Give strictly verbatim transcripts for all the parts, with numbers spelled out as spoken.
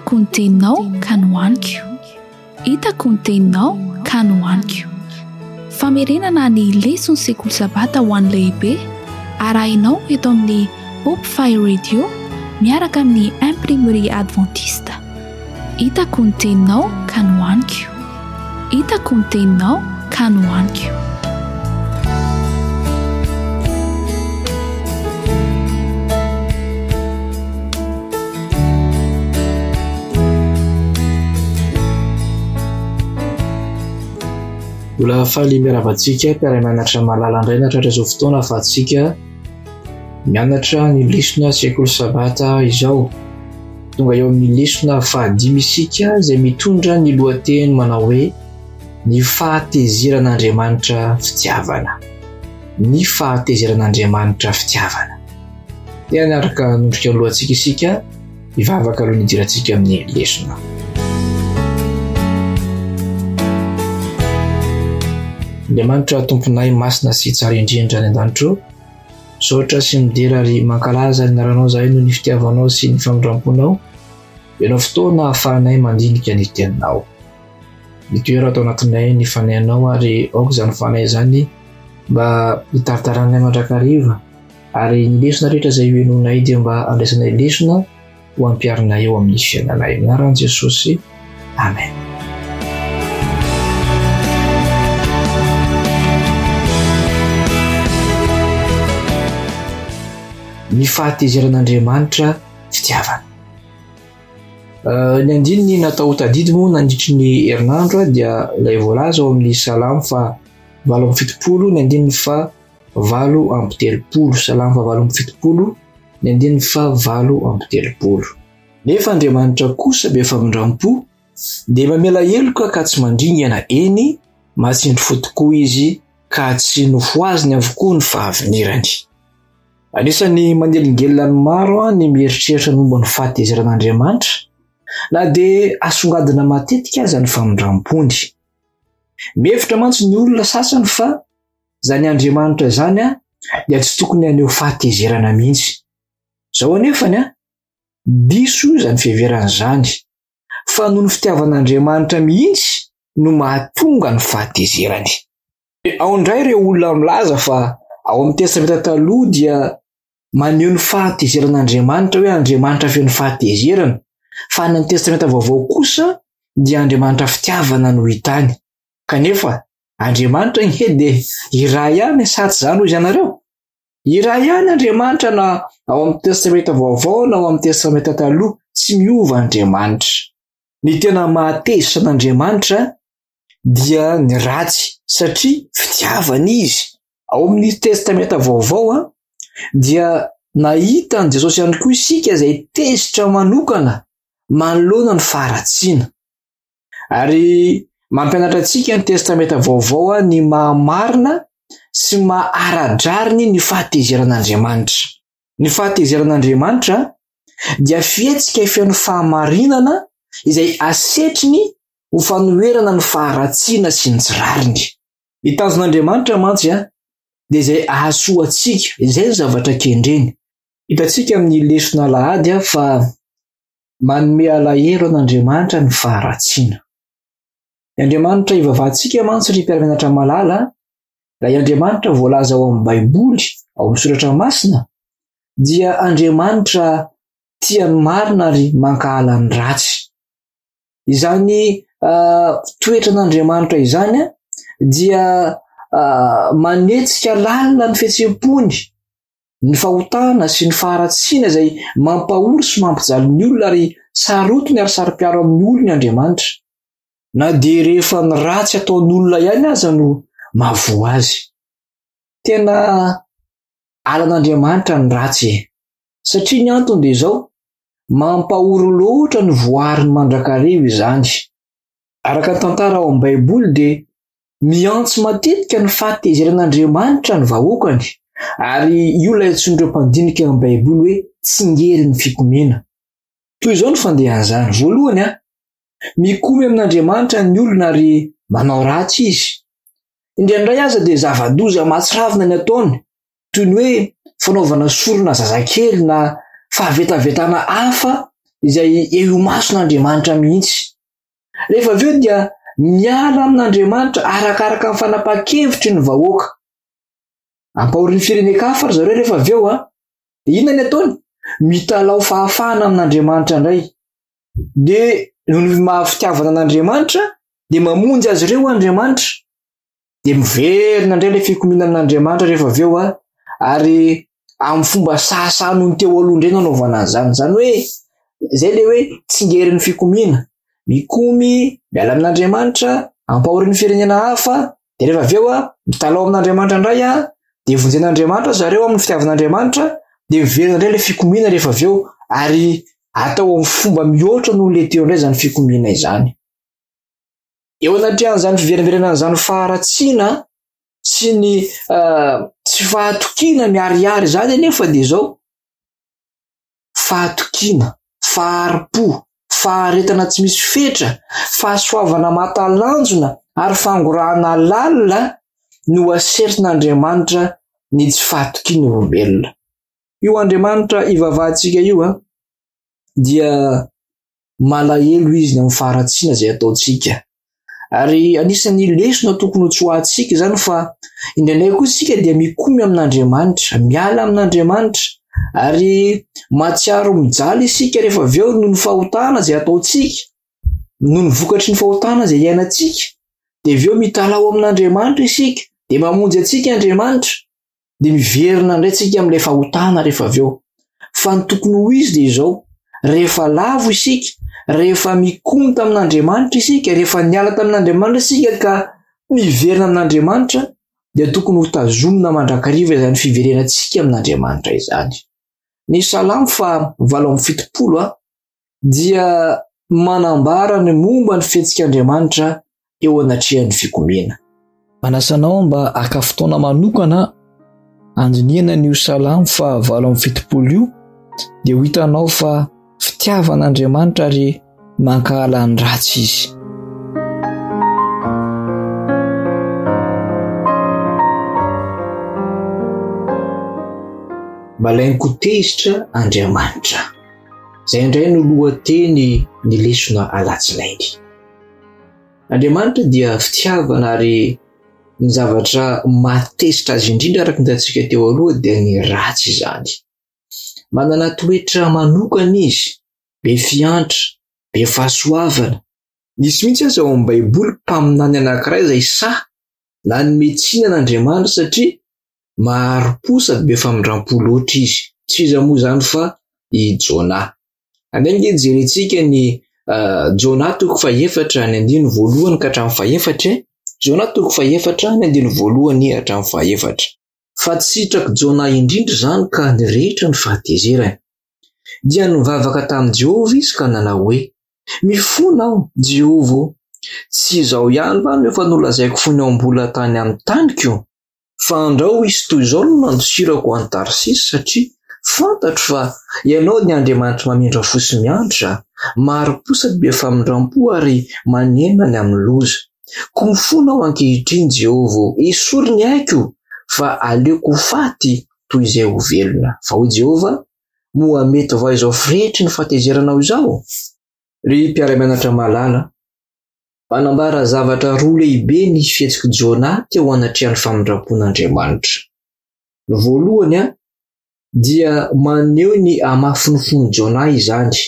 hitako ny teninao ka nohaniko hitako ny teninao ka nohaniko famerenana ny lesona sekoly sabata ho an'ny lehibe arahinao eto amin'ny Hope Fire Radio miaraka amin'ny imprimerie adventiste hitako ny teninao ka nohaniko hitako ny teninao ka nohaniko Ola faly miaravatsika mpiara-mianatra malala indray natratra izao fotoana afahantsika mianatra ny lesona sekoly sabata izao. Tonga eo amin'ny lesona fahadimy isika izay mitondra ny lohateny manao hoe ny fahatezeran'Andriamanitra fitiavana. Ny fahatezeran'Andriamanitra fitiavana. Dia niaraka nondrika ny lohantsika isika hivavaka aloha nidirantsika amin'ny lesona. Andriamanitra tomponay masina sy tsara indrindra any an-danitro, saotra sy midera ary mankalaza ny aranao zahay noho ny fitiavanao sy ny famindramponao. Ianao fotoana ahafahanay mandinika ny teninao. Nitoera atao anatinay ny fanahinao ary aoka izany fanahy izany mba hitaritaranay mandrakariva ary ny lesona rehetra izay hoenonay dia mba andraisanay lesona ho ampiarinay eo amin'ny fiainanay. Amin'ny anaran'i Jesosy. Amen. Ny fahatezeran'Andriamanitra fitiavana. Uh, ny andininy natao tadidy moa nandritry ny herinandro dia ilay voalaza ao amin'ny salamo fa valo amby fitopolo, ny andininy fa valo amby telopolo, salamo fa valo amby fitopolo, ny andininy fa valo amby telopolo. Nefa Andriamanitra kosa be famindrampo dia mamela heloka ka tsy mandringana eny, matsindry fo tokoa izy ka tsy nofoaziny avokoa ny fahavinirany. Anisany manelingelina ny maro ny mieritreritra ny momba ny fahatezeran'Andriamanitra na dia asongadina matetika aza ny famindrampony. Mihevitra mantsy ny olona sasany fa zany Andriamanitra zany a dia tsy tokony haneho fahatezerana mihitsy. Zao anefany a diso zany fiheveran'izany fa noho ny fitiavan'Andriamanitra mihitsy no mahatonga ny fahatezerany. Ao indray ireo olona milaza fa ao amin'ny testamenta taloha dia maneho ny fahatezeran'Andriamanitra hoe Andriamanitra feno fahatezerana, fa ny testamenta vaovao kosa dia Andriamanitra fitiavana no hitany. Kanefa Andriamanitra ny dia iray ihany sa tsy zany hoy ianareo? Iray ihany Andriamanitra na ao amin'ny testamenta vaovao na ao amin'ny testamenta taloha, tsy miova Andriamanitra. Ny tena mahatezitra an'Andriamanitra dia ny ratsy satria fitiavana izy. Ao amin'ny testamenta vaovao a dia nahita an Jesosy ihany koa isika izay tezitra manokana manoloana ny faharatsiana. Ary mampianatra antsika ny testamenta vaovao a ny mahamarina sy maharadrariny ny fahatezeran'Andriamanitra. Ny fahatezeran'Andriamanitra dia fihetsika feno fahamarinana izay asetriny ho fanoherana ny faharatsiana sy ny tsirariny. Ny tanjon'Andriamanitra mantsy a dia izay ahasoa antsika, izay ny zavatra kendreny. Hitantsika amin'ny lesona Lahady fa manome alahelo an'Andriamanitra ny faharatsiana. Ny Andriamanitra ivavahantsika mantsy ry mpiara-mianatra malala, raha Andriamanitra voalaza ao amin'ny Baiboly, ao amin'ny soratra masina, dia Andriamanitra tia ny marina ary mankahala ny ratsy. Izany uh, toetra n'Andriamanitra izany a, dia Uh, manetsika lalina ny fihetsem-pony, ny fahotana sy ny faharatsiana izay mampahory sy mampijaly ny olona ary sarotiny ary sarom-piaro amin'ny olona Andriamanitra. Na dia rehefa ny ratsy ataon'olona ihany aza no mahavoa azy. Tena alan'Andriamanitra ny ratsy, satria ny antony dia izao, mampahory loatra ny voariny mandrakariva izany. Araka ny tantara ao amin'ny Baiboly dia miantso matetika ny fahatezeran'Andriamanitra ny vahoakany, ary io ilay antsoin'ireo mpandinika amin'ny Baiboly hoe tsingerin'ny fikomena. Toy izao ny fandehan'izany. Voalohany a, mikomy amin'Andriamanitra ny olona ary manao ratsy izy. Indraindray aza dia zava-doza mahatsiravina ny ataony, toy ny hoe fanaovana sorona zazakely na fahavetavetana hafa izay eo mason'Andriamanitra mihitsy. Rehefa avy eo dia miala amin'Andriamanitra arakaraka ny fanapahan-kevitry ny vahoaka. Ampahorin'ny firenen-kafa zareo rehefa avy eo a, inona ny ataony? Mitalao fahafahana amin'Andriamanitra indray. De noho ny mahafitiavana an'Andriamanitra de mamonjy azy ireo Andriamanitra. De miverina indray ilay fikomiana amin'Andriamanitra rehefa avy eo a, ary amin'ny fomba sasa noho ny teo aloha indray nanaovana an'izany. Zany hoe izay le hoe tsingerin'ny fikomiana. Mikomy miala amin'Andriamanitra, ampahorin'ny firenena hafa, de rehefa avy eo a mitalao amin'Andriamanitra indray a, de vonjen'Andriamanitra zareo amin'ny fitiavan'Andriamanitra, de miverina indray ilay fikomiana rehefa avy eo, ary atao amin'ny fomba mihoatra noho le teo indray izany fikomiana izany. Eo anatrehan'izany fiveriverenan'izany faharatsiana sy ny uh, tsy fahatokiana miarihary zany anefa de zao fahatokiana, faharim-po, faharetana tsy misy fetra, fahasoavana matalanjona ary fangorahana lalina no aseritin'Andriamanitra ny tsy fahatokiana olombelona. Io Andriamanitra ivavahantsika io a dia malahelo izy ny amin'ny faharatsiana izay ataontsika. Ary anisan'ny lesona tokony ho tsoahantsika zany fa indraindray koa isika dia mikomy amin'Andriamanitra, miala amin'Andriamanitra, ary matsiaro mijaly isika rehefa avy eo noho ny fahotana izay ataontsika, noho ny vokatry ny fahotana izay iainantsika. De avy eo mitalao amin'Andriamanitra isika, de mamonjy antsika Andriamanitra, de miverina indray tsika amin'ilay fahotana rehefa avy eo. Fa ny tokony ho izy de izao, rehefa lavo isika, rehefa mikomy tamin'Andriamanitra isika, rehefa niala tamin'Andriamanitra isika ka miverina amin'Andriamanitra, dia tokony ho tazomina mandrakariva izany fiverenantsika amin'Andriamanitra izany. Ny Salamo fa valo amby fitopolo a dia manambara ny momba ny fihetsik'Andriamanitra eo anatrehan'ny fikomiana. Manasanao mba aka fotoana manokana andiniana n'io Salamo fa valo amby fitopolo io, dia ho hitanao fa fitiavan'Andriamanitra ary mankahala ny ratsy izy. Malainy kotezitra Andriamanitra. Izay indray no lohateny ny lesona alatsinainy. Andriamanitra dia fitiavana ary ny zavatra matezitra azy indrindra araka ny hitantsika teo aloha dia ny ratsy izany. Manana toetra manokana izy, be fiantra, be fahasoavana. Nisy mihitsy aza ao amin'ny Baiboly mpaminany anankiray izay sa nanome tsiny an'Andriamanitra satria maharo-po sady be famindram-po loatra izy. Tsy iza moa zany fa i Jona. Anenge jerentsika ny uh, Jona toko faefatra ny andiny voalohany ka hatramin'ny faefatra. Jona toko faefatra ny andiny voalohany hatramin'ny faefatra. Fa tsy sitraka Jona indrindra zany ka nirehitra ny fahatezerany. Dia nivavaka tamin'i Jehovah izy ka nanao hoe, mifona aho Jehovah, tsy izao ihany va no efa nolazaiko fony ao mbola tany amin'ny taniko? Fa andrao izy toy izao no nandosirako an'i Tarsisy satria fantatro fa ianao ny Andriamanitra mamindra fo sy mianatra, maharo-po sady be famindram-po ary manena ny amin'ny loza. Ko mifona aho ankehitriny Jehovah, esory ny aiko fa aleoko faty toy izay ho velona. Fa ho Jehovah, moa mety va izao firehetry ny fahatezeranao izao? Ry mpiara-mianatra malala, manambara zavatra roa lehibe ny fihetsiky Jona teo anatrehan'ny famindram-pon'Andriamanitra. Ny voalohany a, dia maneho ny hamafinofony Jona izany.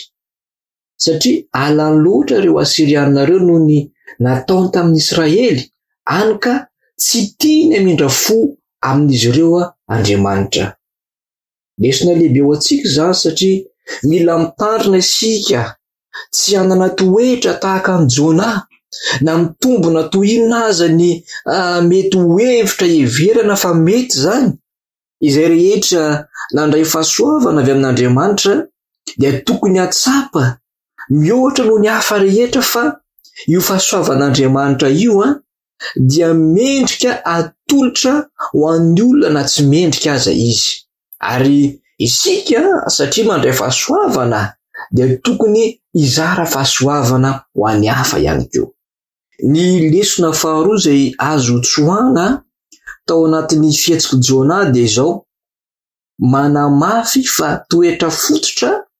Satria alany loatra ireo Asirianareo noho ny nataony tamin'ny Israely, any ka tsy tiany hamindra fo amin'izy ireo Andriamanitra. Lesona lehibe ho antsika izany satria mila mitandrina isika tsy hanana toetra tahaka an'i Jona, na mitombona toy inona aza ny uh, mety ho hevitra heverana fa mety zany. Izay rehetra nandray fahasoavana avy amin'Andriamanitra dia tokony hatsapa mihoatra noho ny hafa rehetra, fa io fahasoavan'Andriamanitra io a dia mendrika atolotra ho an'ny olona na tsy mendrika aza izy. Ary isika satria mandray fahasoavana dia tokony hizara fahasoavana ho an'ny hafa ihany koa. Ny lesona faharoa izay azo tsoahana tao anatin'ny fihetsiky Jona dia izao, manamafy fa toetra fototra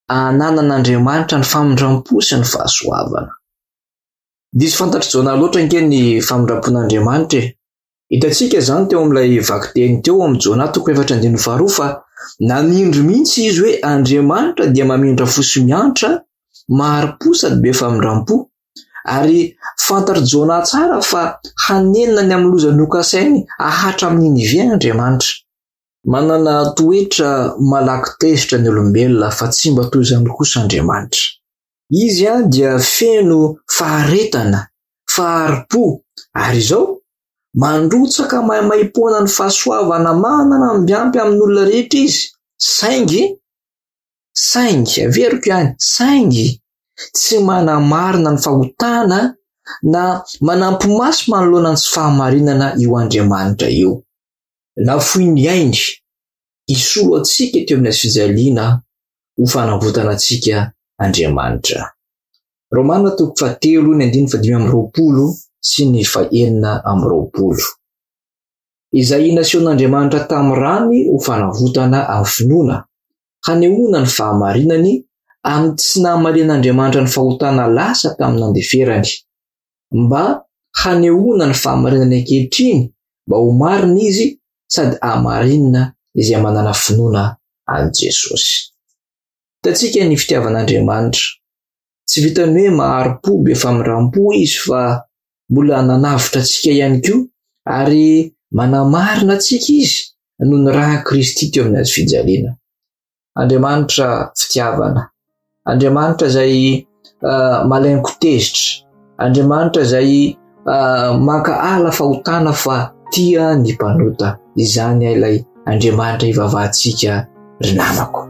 ananan'Andriamanitra ny famindram-po sy ny fahasoavana. Diso fantatry jona loatra nke ny famindram-pon'Andriamanitra e. Hitantsika zany teo amin'ilay vakiteny teo amin'ny Jona toko efatra andiny faharoa fa namindry mihitsy izy hoe Andriamanitra dia mamindra fo sy miantra, mahari-po sady be famindram-po, ary fantatra Jona tsara fa hanenina ny amin'ny loza nokasainy ahatra amin'ny Ninive Andriamanitra. Manana toetra malaky tezitra ny olombelona fa tsy mba toy izany kosa Andriamanitra. Izy a dia feno faharetana, fahari-po, ary izao mandrotsaka maimaipoana ny fahasoavana manana mbiampy amin'olona rehetra izy. Saingy, saingy, averiko ihany, saingy tsy manamarina ny fahotana na manampy maso manoloana ny tsy fahamarinana io Andriamanitra io. Nafoy ny ainy isolo atsika teo amin'ny fijaliana ho fanavotana atsika Andriamanitra. Romana toko fahatelo ny andiny fadimy amby roapolo sy ny fahenina amby roapolo. Izay nasehoan'Andriamanitra tamin'ny rany ho fanavotana amin'ny finoana, hanehoana ny fahamarinany amin'ny tsy nahamarin'Andriamanitra ny fahotana lasa tamin'ny nandeferany, mba hanehoana ny fahamarinany ankehitriny mba ho marina izy sady hamarinina izay manana finoana an Jesosy. Hitantsika ny fitiavan'Andriamanitra. Tsy vitany hoe mahari-po be famindram-po izy fa mbola nanavitra antsika ihany koa ary manamarina antsika izy noho ny raha Kristy teo amin'ny fijaliana. Andriamanitra fitiavana, Andriamanitra izay uh, malaingo tezitra, Andriamanitra izay uh, maka ala fahotana fa tia ny mpanota. Izany ilay Andriamanitra ivavahantsika ry namako.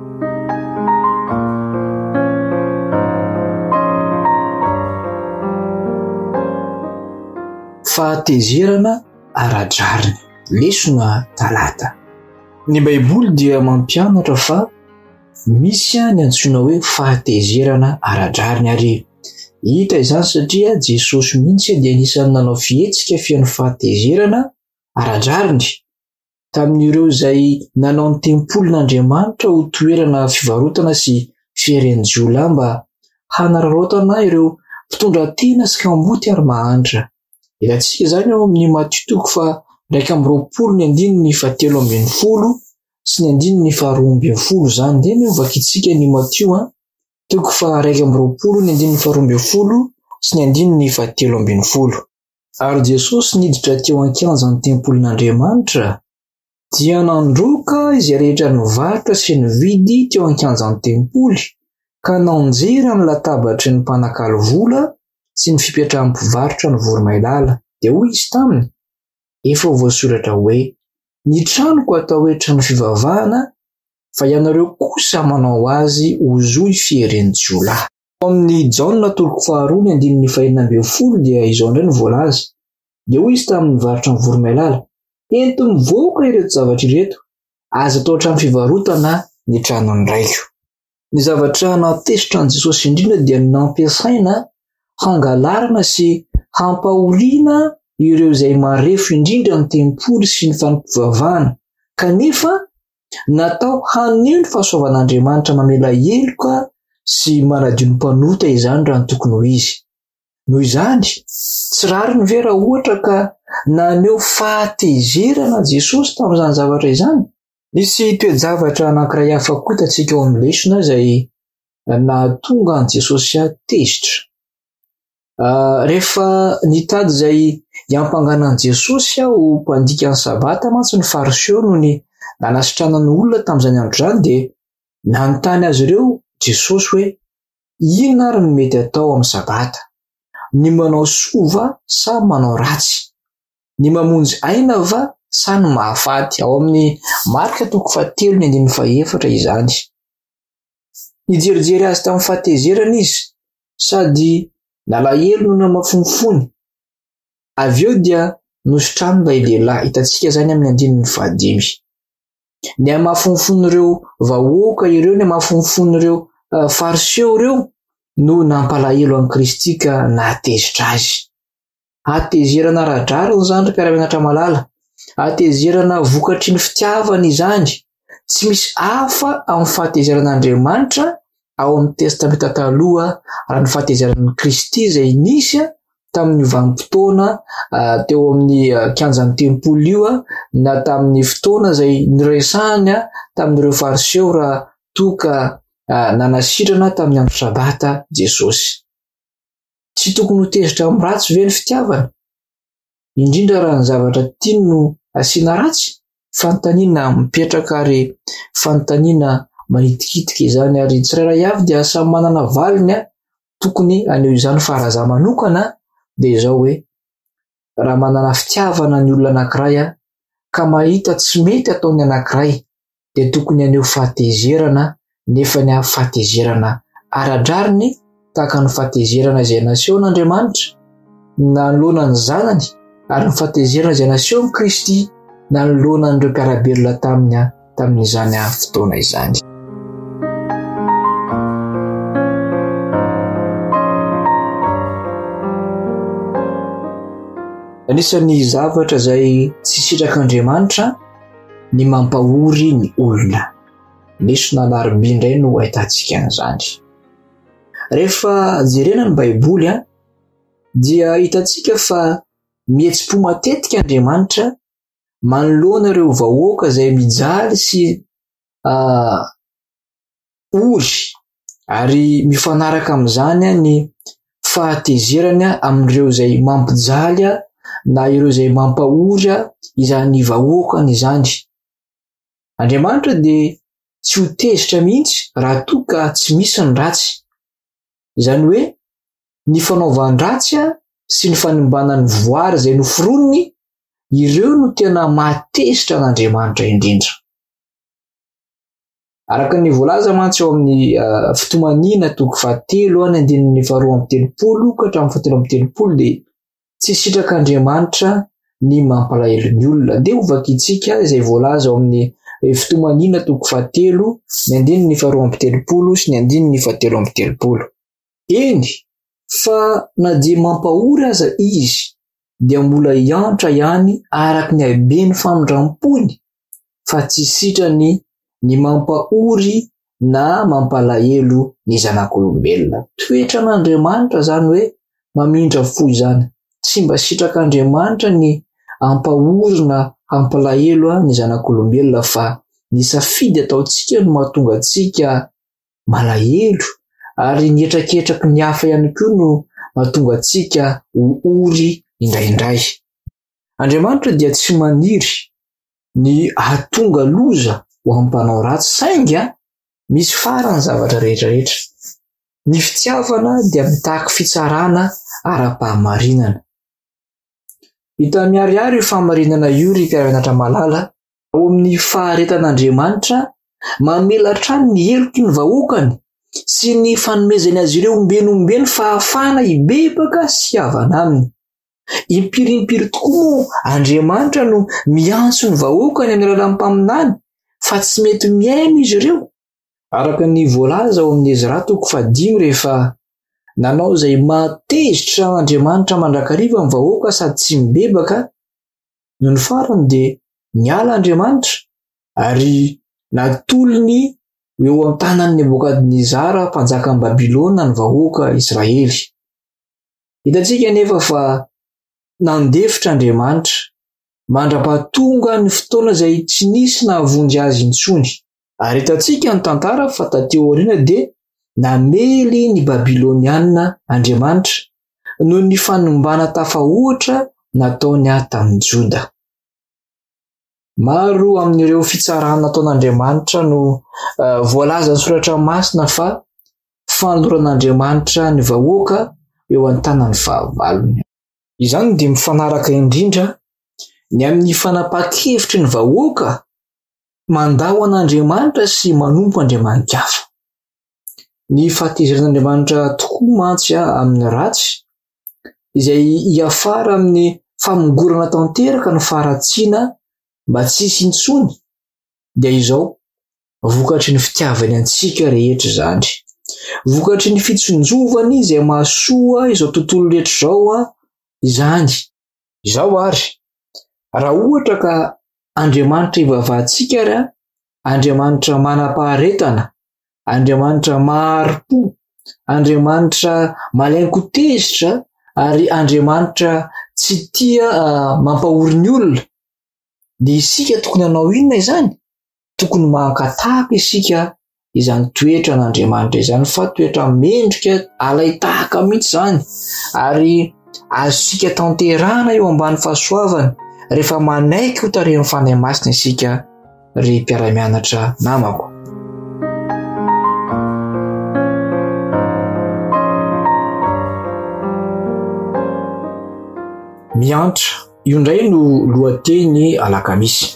Fahatezerana ara-drariny, lesona talata. Ny Baiboly dia mampianatra fa misy ny antsoina hoe fahatezerana ara-drariny, ary hita izany satria Jesosy mihitsy dia anisan'ny nanao fihetsika fihaino fahatezerana ara-drariny tamin'ireo izay nanao ny tempolin'Andriamanitra ho toerana fivarotana sy fiherenjiolay mba hanararaotana ireo mpitondra tena sy kamboty ary mahantra. Hitantsika izany ao amin'ny Matthieu toko fa iraika amby roapolo ny andininy fahatelo ambin'ny folo sy ny andininy faharoa ambin'ny folo zany. Dia mivakitsika ny Matthieu a toko fa iraika amby roapolo ny andininy faharoa ambin'ny folo sy ny andininy fahatelo ambin'ny folo. Ary Jesosy niditra teo an-kianjan'ny tempolin'Andriamanitra dia nandroka izay rehetra nivarotra sy nividy teo an-kianjan'ny tempoly ka naonjera ny latabatry ny mpanakalo vola sy ny fipetrahan'ny mpivarotra ny voromailala. Dia hoy izy taminy, efa voasoratra hoe, ny tranoko atao hoe trano fivavahana, fa ianareo kosa manao azy ho zohy fiherenjiolay. Amin'ny Jaona toko faharoa ny andininy fahenina ambin'ny folo dia izao indray ny voalaza. Dia hoy izy tamin'ny nivarotra ny voromailala, ento mivoaka ireto zavatra ireto, aza atao trano fivarotana ny tranony raiko. Ny zavatra natesitra an Jesosy indrindra dia nampiasaina hangalarana sy hampaholiana ireo izay marefo indrindra ny tempoly sy ny fanampivavahana, kanefa natao haneho ny fahasoavan'Andriamanitra mamela heloka sy manadio ny mpanota izany raha ny tokony ho izy. Noho izany, tsy rary ny vera ohatra ka naneho fahatezerana Jesosy tamin'izany zavatra izany. Nisy toe-javatra anankiray hafa koa hitantsika ao amin'ny lesona izay nahatonga an Jesosy tezitra. Uh, rehefa nitady izay hiampanganan Jesosy ho mpandika ny sabata mantsy ny fariseo noho ny nanasitranany olona tamin'izany andro izany, dia nanontany azy ireo Jesosy hoe inona ary no mety atao amin'ny sabata? Ny manao soa va sa manao ratsy? Ny mamonjy aina va sa ny mahafaty? Ao amin'ny Marka toko fahatelo ny andininy fahaefatra izany. Nijerijery azy tamin'ny fahatezerana izy sady nalahelo noho ny mafonfony. Avy eo dia nositrano ilay lehilahy. Hitantsika izany amin'ny andininy fahadimy. Ny amafonfon'ireo vahoaka ireo, ny amafonfon'ireo uh, fariseo ireo no nampalahelo an Kristy ka nahatezitra azy. Hatezerana ara-drariny izany ka mianatra malala. Hatezerana vokatry ny fitiavana izany. Tsy misy hafa amin'ny fahatezeran'Andriamanitra ao amin'ny testamenta taloha raha ny fahatezaran'ny Kristy izay nisy tamin'ny vanim-potoana teo amin'ny kianjan'ny tempolo io na tamin'ny fotoana izay niresahany tamin'ireo fariseo raha toka nanasitrana tamin'ny andro sabata Jesosy. Tsy tokony ho tezitra amin'ny ratsy ve ny fitiavana? Indrindra raha ny zavatra tiany no asiana ratsy, fanontaniana mipetraka ary fanontaniana manitikitika izany, ary tsirairay avy dia samy manana valiny tokony aneo izany. Fa raha za manokana dia izao hoe raha manana fitiavana ny olona anankiray ka mahita tsy mety ataony anankiray dia tokony aneo fahatezerana, nefa ny fahatezerana ara-drariny tahaka ny fahatezerana izay naseho n'Andriamanitra nanoloana ny zanany, ary ny fahatezerana izay naseho ny Kristy nanoloana n'ireo mpiara-belona taminy tamin'izany fotoana izany. Anisan'ny zavatra izay tsy sitrak'Andriamanitra ny mampahory ny olona. Nisy nanarby indray no ahitantsika an'izany. Rehefa jerena ny Baiboly a, dia hitantsika fa mihetsi-po matetika Andriamanitra manoloana ireo vahoaka izay mijaly sy uh, ory, ary mifanaraka amin'izany ny fahatezerany amin'ireo izay mampijaly na ireo izay mampahory izany vahoakany izany. Andriamanitra dia tsy ho tezitra mihitsy raha toa ka tsy misy ny ratsy. Izany hoe ny fanaovan-dratsy sy ny fanimbanany voary izay noforoniny, ireo no tena mahatezitra an'Andriamanitra indrindra. Araka ny voalaza mantsy ao amin'ny uh, fitomanina toko fahatelo any andininy faharoa amby telopolo ka hatramin'ny fahatelo amby telopolo dia tsy sitrak'Andriamanitra ny mampalahelo ny olona. Dia ho vakintsika izay voalaza ao amin'ny fitomanina toko fahatelo ny andininy faharoa amby telopolo sy ny andininy fahatelo amby telopolo. Eny, fa na dia mampahory aza izy dia mbola hiantra ihany araka ny habeny famindram-pony, fa tsy sitrany ny mampahory na mampalahelo ny zanak'olombelona. Toetra n'Andriamanitra zany hoe mamindra fo izany. Tsy mba sitrak'Andriamanitra ny hampahory na hampalahelo ny zanak'olombelona, fa ny safidy ataontsika no mahatonga antsika malahelo, ary ny etraketraky ny hafa ihany koa no mahatonga antsika ho ory indraindray. Andriamanitra dia tsy maniry ny hahatonga loza ho ampanao ratsy, sainga misy farany zavatra rehetrarehetra. Ny fitiavana dia mitaky fitsarana ara-pahamarinana. Hita miharihary io fahamarinana io ry mpiara-mianatra malala ao amin'ny faharetan'Andriamanitra mamela hatrany ny heloky ny vahoakany sy ny fanomezany azy ireo ombenombeny fahafahana hibebaka sy havana aminy. Impirimpiry tokoa moa Andriamanitra no miantso ny vahoakany amin'ny alalan'ny mpaminany, fa tsy mety miaino izy ireo. Araka ny voalaza ao amin'ny Ezra toko fahadimy, rehefa nanao izay mahatezitra Andriamanitra mandrakariva ny vahoaka sady tsy mibebaka, no ny farany dia niala Andriamanitra ary natolony eo an-tanan'ny Nebokadnezara mpanjakan'ny Babilôna ny vahoaka Israely. Hitantsika nefa fa nandefitra Andriamanitra mandra-pahatonga ny fotoana izay tsy nisy nahavonjy azy intsony. Ary hitantsika ny tantara fa tateo aoriana dia namely ny Babilôniana Andriamanitra noho ny fanombana tafahoatra nataony tamin'ny Joda. Maro amin'ireo fitsarana nataon'Andriamanitra no uh, voalaza ny soratra masina fa fanoran'Andriamanitra ny vahoaka eo an-tanany fahavalony. Izany dia mifanaraka indrindra ny amin'ny fanapa-kevitry ny vahoaka mandao an'Andriamanitra sy manompo Andriamanikafa. Ny fahatezeran'Andriamanitra tokoa mantsy amin'ny ratsy izay hiafara amin'ny famongorana tanteraka ny faharatsiana mba tsy hisy intsony, dia izao vokatry ny fitiavany antsika rehetra izany. Vokatry ny fitsonjovany izay mahasoa izao tontolo rehetra izao izany. Izao ary, raha ohatra ka Andriamanitra ivavahantsika ary Andriamanitra manam-paharetana Andriamanitra maro-po, Andriamanitra malainko tezitra, ary Andriamanitra tsy tia uh, mampahory ny olona. Dia isika tokony hanao inona izany? Tokony mankatahaka isika izany toetra n'Andriamanitra izany, fa toetra mendrika alay tahaka mihitsy zany, ary azosika tanterana eo ambany fahasoavana rehefa manaiky ho tarehin'ny fanahy masina isika ry mpiara-mianatra namako. Miantra, io indray no lohateny alakamisy.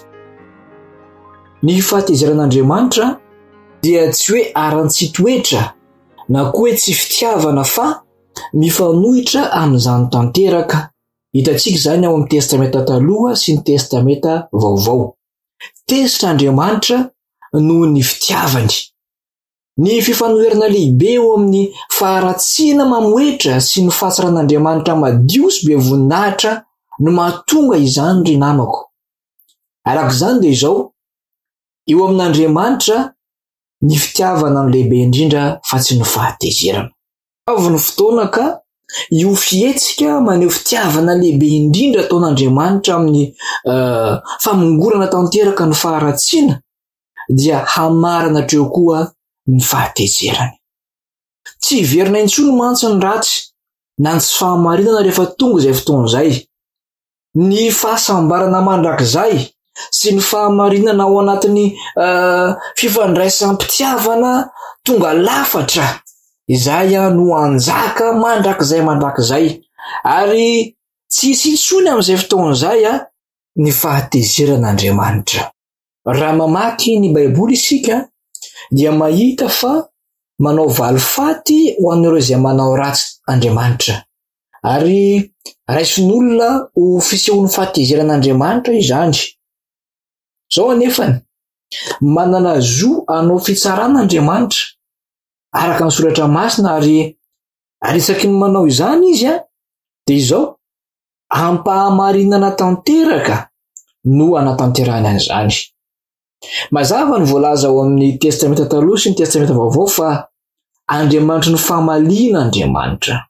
Ny fahatezeran'Andriamanitra dia tsy hoe aran-tsy-toetra na koa hoe tsy fitiavana, fa mifanohitra amin'izany tanteraka. Hitantsika izany ao amin'ny testamenta taloha sy ny testamenta vaovao. Tezitra Andriamanitra noho ny fitiavany. Ny fifanoherana lehibe eo amin'ny faharatsiana mamoetra sy ny fahasaran'Andriamanitra madio sy be voninahitra no mahatonga izany ry namako. Arak'izany dia izao, eo amin'Andriamanitra ny fitiavana no lehibe indrindra fa tsy ny fahatezerana. Avy ny fotoana ka io fihetsika maneho fitiavana lehibe indrindra ataon'Andriamanitra amin'ny uh, famongorana tanteraka ny faharatsiana dia hamarana hatreo koa ny fahatezerany. Tsy hiverina intsony mantsy ny ratsy na ny tsy fahamarinana rehefa tonga izay fotoana izay. Ny fahasambarana mandrakizay sy ny fahamarinana ao anatin'ny uh, fifandraisam-pitiavana tonga lafatra, izay no anjaka mandrakizay mandrakizay, ary tsy hisy intsony amin'izay fotoana izay a ny fahatezeran'Andriamanitra. Raha mamaky ny Baiboly isika dia mahita fa manao valifaty ho an'ireo izay manao ratsy Andriamanitra, ary raisin'olona ho fisehoan'ny fahatezeran'Andriamanitra izany. Zao anefany manana zo hanao fitsaran'Andriamanitra araka ny soratra masina, ary arisaky ny manao izany izy a dia izao ampahamarinana tanteraka no anatanterahany an'izany. Mazava ny voalaza ao amin'ny testamenta taloha sy ny testamenta vaovao fa Andriamanitra ny fahamaliana Andriamanitra.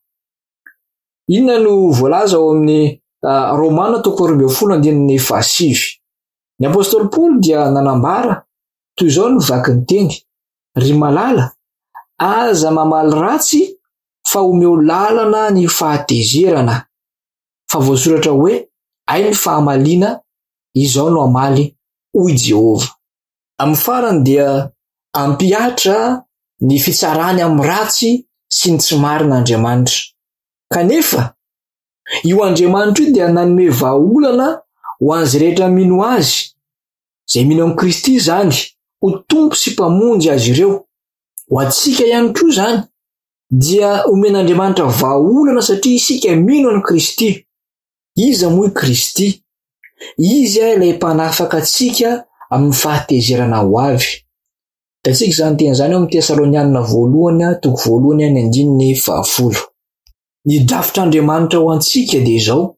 Inona no voalaza ao amin'ny uh, Romana toko roa ambin'ny folo andininy fahasivy. Ny apôstôly Paoly dia nanambara toy izao ny vaky ny teny: ry malala, aza mamaly ratsy fa omeo lalana ny fahatezerana, fa voasoratra hoe ay ny fahamaliana, izao no amaly hoy Jehova. Amin'ny farany dia ampihatra ny fitsarany amin'ny ratsy sy ny tsy marin'Andriamanitra. Kanefa io Andriamanitra io dia nanome vahaolana ho an'izy rehetra mino azy, izay mino amin'ny Kristy izany, ho tompo sy mpamonjy azy ireo. Ho antsika ihany koa izany dia omen'Andriamanitra vahaolana satria isika mino an'i Kristy. Iza moa i Kristy? Izy ilay mpanafaka antsika amin'ny fahatezerana ho avy. Hitantsika izany teny izany ao amin'ny Tesalonianina voalohany toko voalohany any andininy fahafolo. Ny drafitr'Andriamanitra ho antsika dia izao: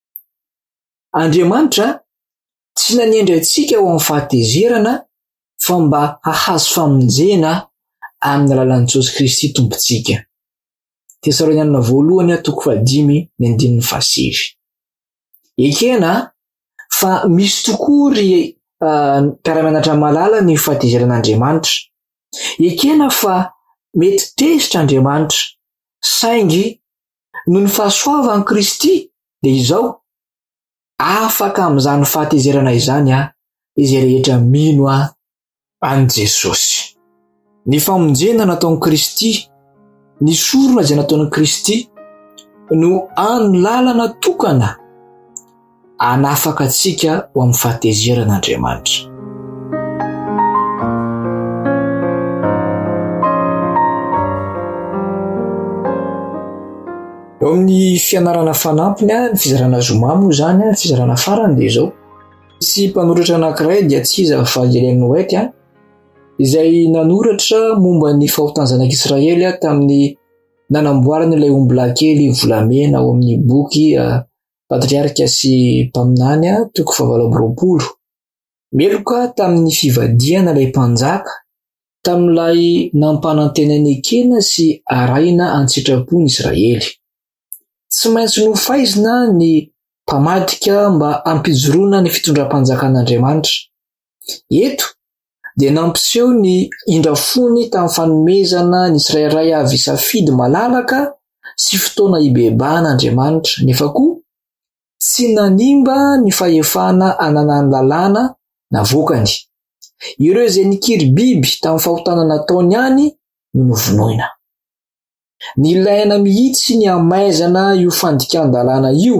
Andriamanitra tsy nanendry antsika ho amin'ny fahatezerana, fa mba hahazo famonjena amin'ny alalan'i Jesosy Kristy tompontsika. Tesalonianina voalohany toko fahadimy ny andininy fahasivy. Ekena fa misy tokoa ry uh, mpiara-mianatra malala ny fahatezeran'Andriamanitra. Ekena fa mety tezitra Andriamanitra, saingy noho ny fahasoavan'i Kristy dia izao afaka amin'izany fahatezerana izany a izay rehetra mino a an Jesosy. Ny famonjena nataon'i Kristy, ny sorona izay nataon'i Kristy no any lalana tokana anafaka antsika ho amin'ny fahatezeran'Andriamanitra. Eo amin'ny fianarana fanampiny ny fizarana zoma moa izany, ny fizarana farany dia izao. Misy mpanoratra anankiray dia tsy iza fa Ellen White a, izay nanoratra momba ny fahotana zanak'Israely tamin'ny nanamboarana ilay omby lahy kely volamena ao amin'ny boky uh, Patriarika sy Mpaminany toko fahavalo amby roapolo. Meloka tamin'ny fivadiana ilay mpanjaka tamin'ilay nampanantenany ekena sy araina an-tsitrapony Israely. Tsy maintsy nofaizina ny mpamadika mba ampijoroana ny fitondram-panjakan'Andriamanitra. Eto dia nampiseho ny indrafony tamin'ny fanomezana ny tsirairay avy safidy malalaka sy fotoana ibeban'Andriamanitra, nefa koa tsy nanimba ny fahefana ananany lalàna navokany. Ireo izay nikiry biby tamin'ny fahotana nataony ihany no novonoina. Nilaina mihitsy ny amaizana io fandikan-dalàna io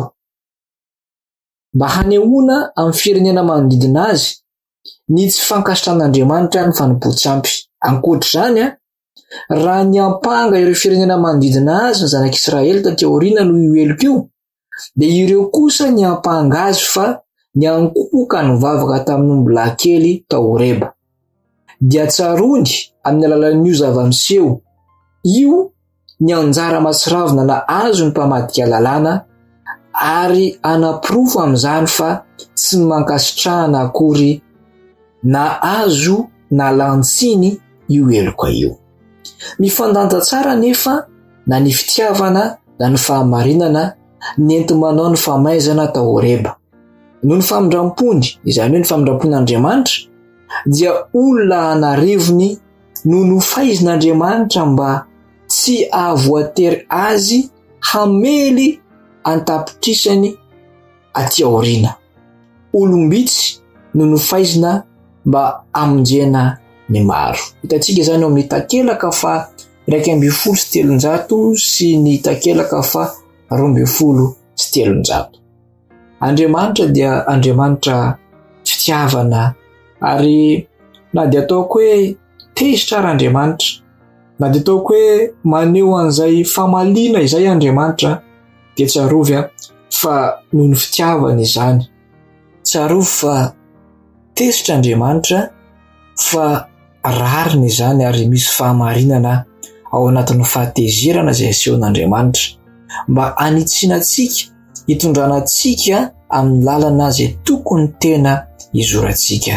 mba hanehoana amin'ny firenena manodidina azy ny tsy fankasitran'Andriamanitra ny fanompoan-tsampy. Ankoatr'izany a, raha niampanga ireo firenena manodidina azy ny zanak'Israely taty aoriana no io eloko io, dia ireo kosa niampanga azy fa niankoka nivavaka tamin'omby lahy kely tao Horeba. Dia tsarony amin'ny alalan'io zava-miseho io ny anjara matsiravina na azo ny mpamadika lalàna, ary anapirofo amin'izany fa tsy mankasitrahana akory na azo na lantsiny io eloka io. Mifandanja tsara nefa na ny fitiavana na ny fahamarinana nenti manao ny famaizana tao Horeba. Noho ny famindram-pony, izany hoe ny famindram-pon'Andriamanitra, dia olona anarivony no nofaizin'Andriamanitra mba tsy ahavoatery azy hamely antapitrisany aty aoriana. Olombitsy no nofaizina mba amonjena ny maro. Hitantsika izany ao amin'ny takelaka fa iraika amby folo sy telonjato sy ny takelaka fa roa amby folo sy telonjato. Andriamanitra dia Andriamanitra fitiavana, ary na dia ataoko hoe tezitra ary Andriamanitra, na dia ataoko hoe maneho an'izay famalina izay Andriamanitra, dia tsarovy fa noho ny fitiavana izany. Tsarovy fa tezitra Andriamanitra, fa rariny izany ary misy fahamarinana ao anatin'ny fahatezerana izay asehon'Andriamanitra mba anitsianantsika, hitondrana antsika amin'ny lalana izay tokony tena hizorantsika.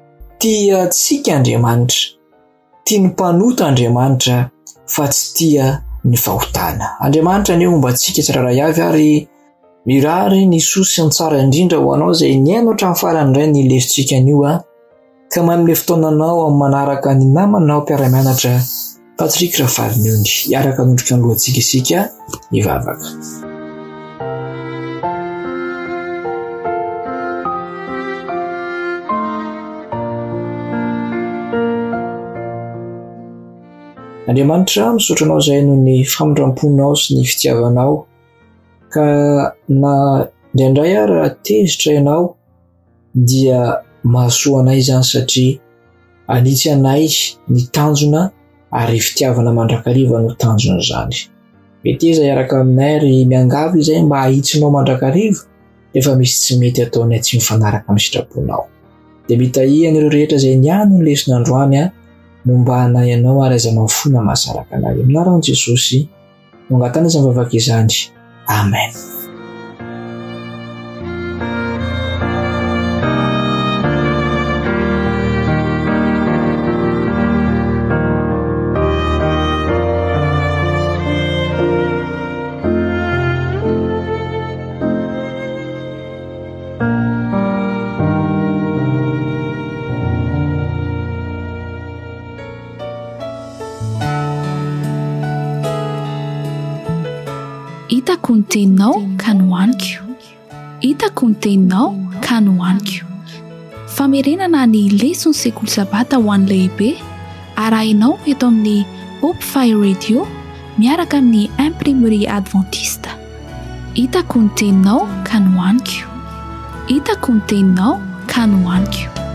Tia antsika Andriamanitra, tia ny mpanota Andriamanitra, fa tsy tia ny fahotana. Andriamanitra ny momba antsika tsiraray avy, ary mirary ny soa sy ny tsara indrindra ho anao izay niaino hatramin'ny farany indray ny lesontsika anio a, ka manome fotoananao amin'ny manaraka ny namanao mpiara-mianatra Patrick Rafaviniony, hiaraka nondrika ny lohantsika isika hivavaka. Andriamanitra, misaotra anao izay noho ny famindram-ponao sy ny fitiavanao, ka na indraindray ary raha tezitra ianao dia mahasoa anay izany, satria anitsy anay ny tanjona ary fitiavana mandrakariva no tanjona izany. Mety iza hiaraka aminay ary miangavy izay mba hahitsinao mandrakariva, efa misy tsy mety ataonay tsy mifanaraka amin'ny sitraponao. Dia mitahihana ireo rehetra izay niano ny leson'androany a, momba anay ianao ary aza mafona mahasaraka anay. Amin'ny anaran'i Jesosy no angatana izany vavaka izany. Amen. Hitako ny teninao ka nohaniko. Hitako ny teninao ka nohaniko. Famerenana ny lesona sekoly sabata ho an'ny lehibe arahinao eto amin'ny Hope Fire Radio miaraka amin'ny Imprimerie Adventiste. Hitako ny teninao ka nohaniko. Hitako ny teninao ka nohaniko.